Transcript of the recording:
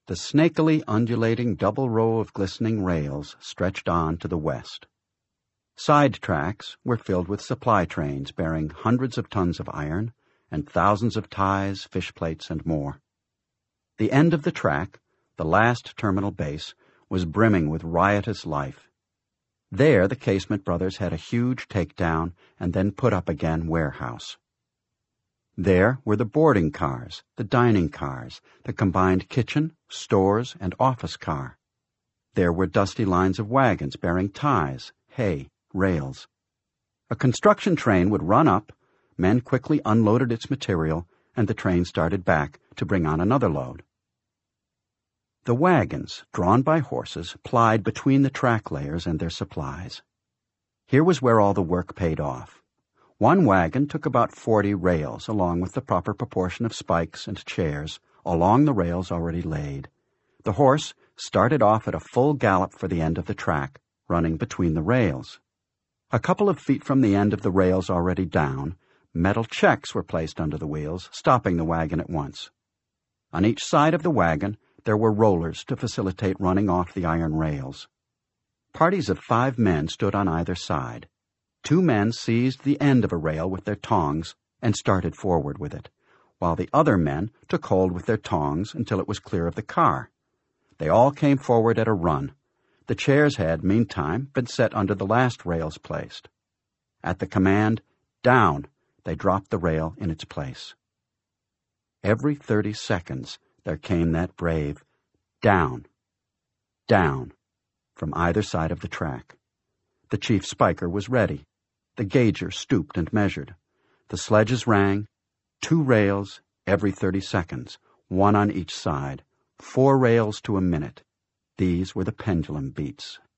The snakily undulating double row of glistening rails stretched on to the west. Side tracks were filled with supply trains bearing hundreds of tons of iron and thousands of ties, fish plates, and more. The end of the track, the last terminal base, was brimming with riotous life. There the Casement brothers had a huge takedown and then put up again warehouse. There were the boarding cars, the dining cars, the combined kitchen, stores, and office car. There were dusty lines of wagons bearing ties, hay, rails. A construction train would run up, men quickly unloaded its material, and the train started back to bring on another load. The wagons, drawn by horses, plied between the track layers and their supplies. Here was where all the work paid off. One wagon took about 40 rails, along with the proper proportion of spikes and chairs, along the rails already laid. The horse started off at a full gallop for the end of the track, running between the rails. A couple of feet from the end of the rails already down, metal checks were placed under the wheels, stopping the wagon at once. On each side of the wagon, there were rollers to facilitate running off the iron rails. Parties of 5 men stood on either side. 2 men seized the end of a rail with their tongs and started forward with it, while the other men took hold with their tongs until it was clear of the car. They all came forward at a run. The chairs had, meantime, been set under the last rails placed. At the command, "Down," they dropped the rail in its place. Every 30 seconds there came that brave "Down, down," from either side of the track. The chief spiker was ready. The gauger stooped and measured. The sledges rang, 2 rails every 30 seconds, 1 on each side, 4 rails to a minute. These were the pendulum beats.